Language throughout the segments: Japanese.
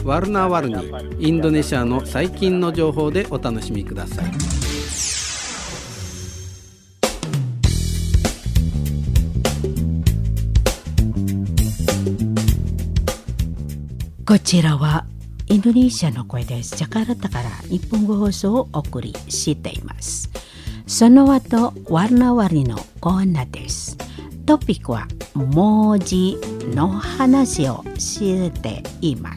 ワルナーワルニインドネシアの最近の情報でお楽しみください。 こちらはインドネシアの声です。ジャカルタから日本語放送をお送りしています。その後、ワルナワリのコーナーです。トピックは文字の話をしています。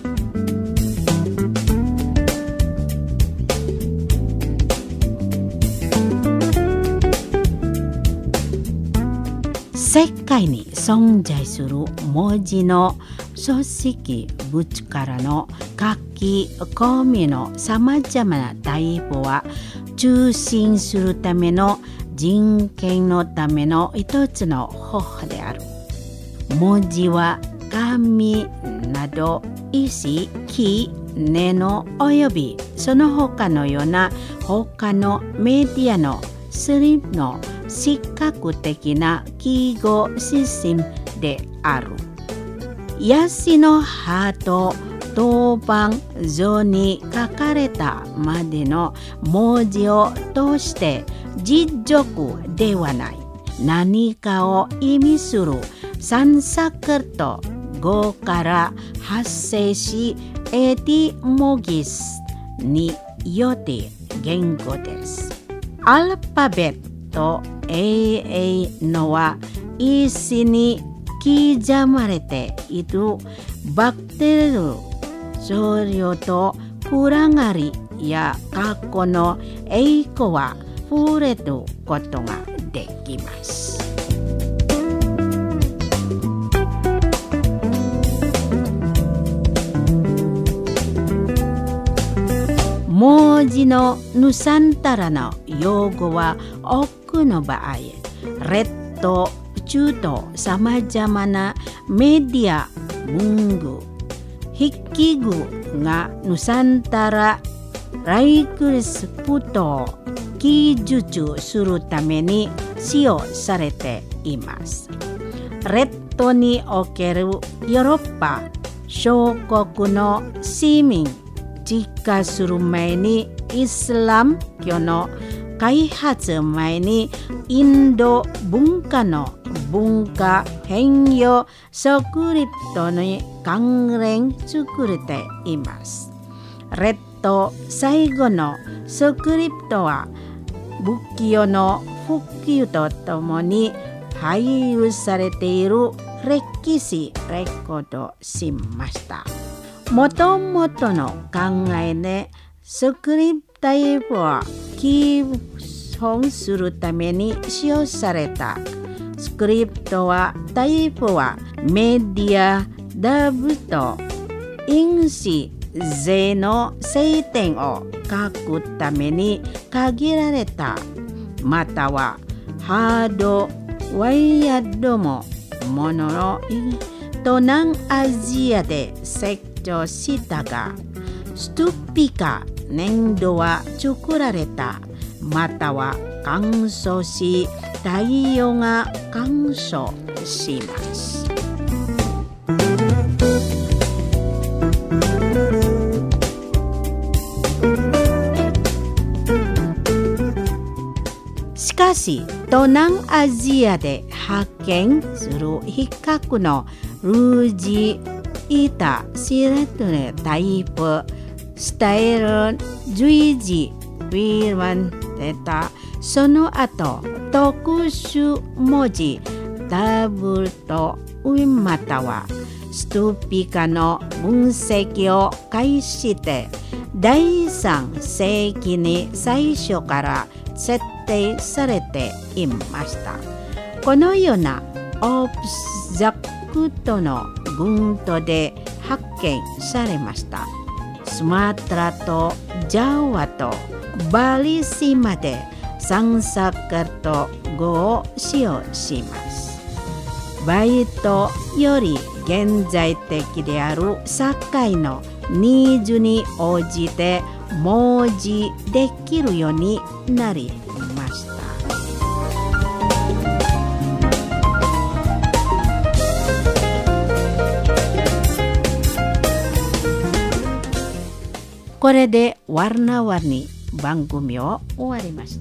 世界に存在する文字の組織物からの書き込みのさまざまなタイプは中心するための人権のための一つの方法である。文字は紙など石、木、布およびその他のような他のメディアのスリムの視覚的な記号システムである。ヤシの葉と銅板上に書かれたまでの文字を通して実力ではない何かを意味するサンサクルト語から発生しエティモギスによって言語です。アルファベット AA のは石に刻まれているバクテリア少量と暗がりや過去の栄光は触れることができます。文字のヌサンタラの用語は多くの場合、列島中とさまざまなメディア文具筆記具がヌサンタラライクリスプトを記述するために使用されています。列島におけるヨーロッパ諸国の市民実化する前にイスラム教の開発前にインド文化の文化変容スクリプトに関連作れています。列島最後のスクリプトは仏教の普及とともに配布されている歴史レコードしました。もともとの考えでスクリプトタイプは記本するために使用された。スクリプトはタイプはメディアダブと因子税の聖典を書くために限られた。またはハードワイヤードもものの東南アジアで成長したが、ストゥピカ粘土は作られた。または乾燥し太陽が乾燥します。しかし東南アジアで発見する比較のルージイタシレトネタイプスタイル随時ウィーワンデータその後特殊文字ダブルとウィンまたはストゥピカの分析を開始して第3世紀に最初から設定されていました。このようなオブジェクトの群島で発見されました。スマトラとジャワとバリ島でサンサクルト語を使用します。バイトより現在的である社会のニーズに応じて文字できるようになりました。 これでワルナワニ番組を終わりました。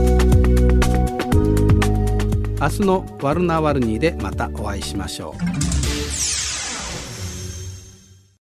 明日のワルナワルニーでまたお会いしましょう。